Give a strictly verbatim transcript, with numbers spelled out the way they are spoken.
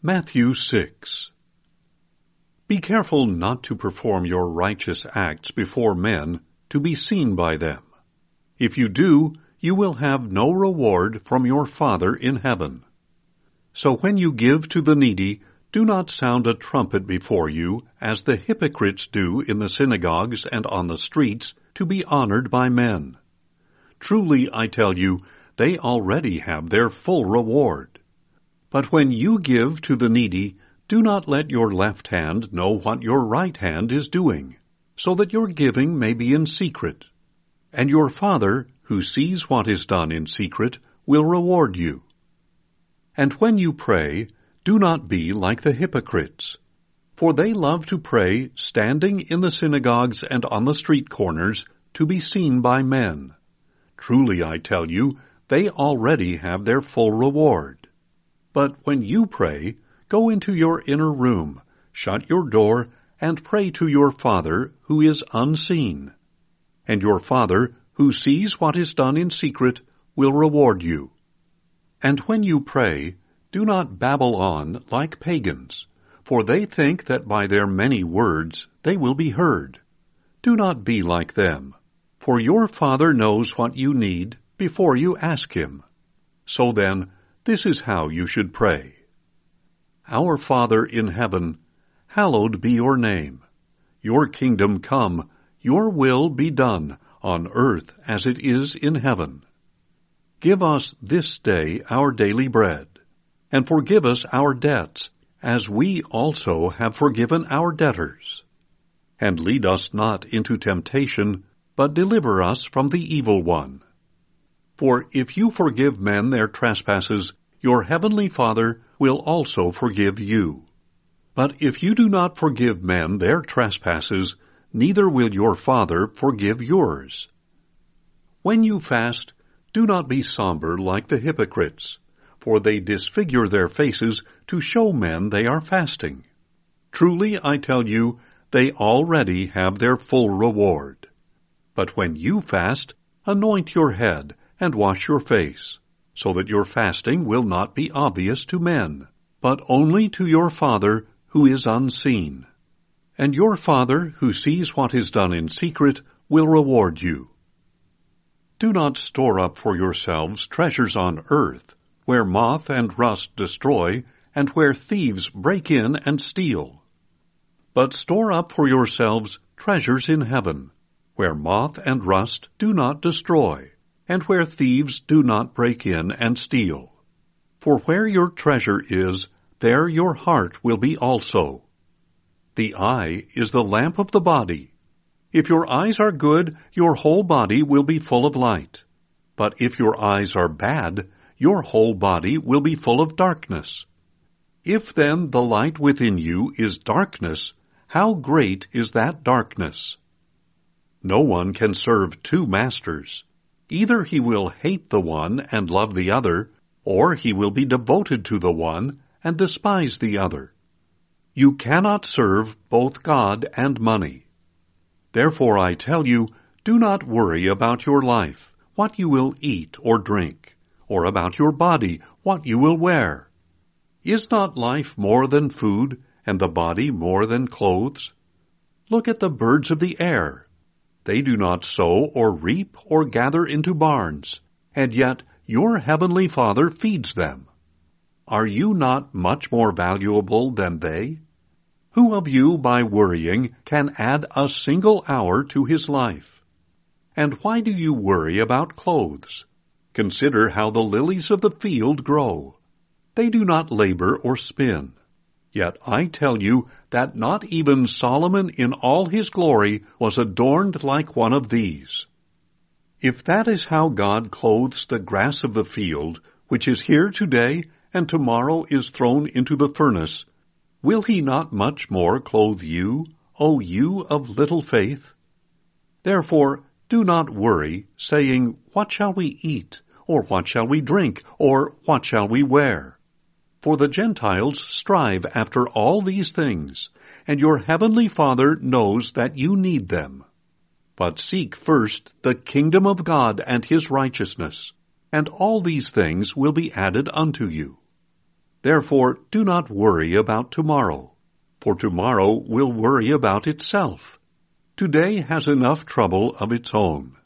Matthew six. Be careful not to perform your righteous acts before men, to be seen by them. If you do, you will have no reward from your Father in heaven. So when you give to the needy, do not sound a trumpet before you, as the hypocrites do in the synagogues and on the streets, to be honored by men. Truly, I tell you, they already have their full reward. But when you give to the needy, do not let your left hand know what your right hand is doing, so that your giving may be in secret. And your Father, who sees what is done in secret, will reward you. And when you pray, do not be like the hypocrites, for they love to pray standing in the synagogues and on the street corners to be seen by men. Truly, I tell you, they already have their full reward. But when you pray, go into your inner room, shut your door, and pray to your Father who is unseen. And your Father, who sees what is done in secret, will reward you. And when you pray, do not babble on like pagans, for they think that by their many words they will be heard. Do not be like them, for your Father knows what you need before you ask Him. So then, this is how you should pray. Our Father in heaven, hallowed be your name. Your kingdom come, your will be done, on earth as it is in heaven. Give us this day our daily bread, and forgive us our debts, as we also have forgiven our debtors. And lead us not into temptation, but deliver us from the evil one. For if you forgive men their trespasses, your heavenly Father will also forgive you. But if you do not forgive men their trespasses, neither will your Father forgive yours. When you fast, do not be somber like the hypocrites, for they disfigure their faces to show men they are fasting. Truly, I tell you, they already have their full reward. But when you fast, anoint your head and wash your face, so that your fasting will not be obvious to men, but only to your Father who is unseen. And your Father, who sees what is done in secret, will reward you. Do not store up for yourselves treasures on earth, where moth and rust destroy, and where thieves break in and steal. But store up for yourselves treasures in heaven, where moth and rust do not destroy, and where thieves do not break in and steal. For where your treasure is, there your heart will be also. The eye is the lamp of the body. If your eyes are good, your whole body will be full of light. But if your eyes are bad, your whole body will be full of darkness. If then the light within you is darkness, how great is that darkness? No one can serve two masters. Either he will hate the one and love the other, or he will be devoted to the one and despise the other. You cannot serve both God and money. Therefore I tell you, do not worry about your life, what you will eat or drink, or about your body, what you will wear. Is not life more than food, and the body more than clothes? Look at the birds of the air. They do not sow or reap or gather into barns, and yet your heavenly Father feeds them. Are you not much more valuable than they? Who of you, by worrying, can add a single hour to his life? And why do you worry about clothes? Consider how the lilies of the field grow. They do not labor or spin. Yet I tell you that not even Solomon in all his glory was adorned like one of these. If that is how God clothes the grass of the field, which is here today and tomorrow is thrown into the furnace, will he not much more clothe you, O you of little faith? Therefore do not worry, saying, What shall we eat? Or what shall we drink? Or what shall we wear? For the Gentiles strive after all these things, and your heavenly Father knows that you need them. But seek first the kingdom of God and his righteousness, and all these things will be added unto you. Therefore do not worry about tomorrow, for tomorrow will worry about itself. Today has enough trouble of its own.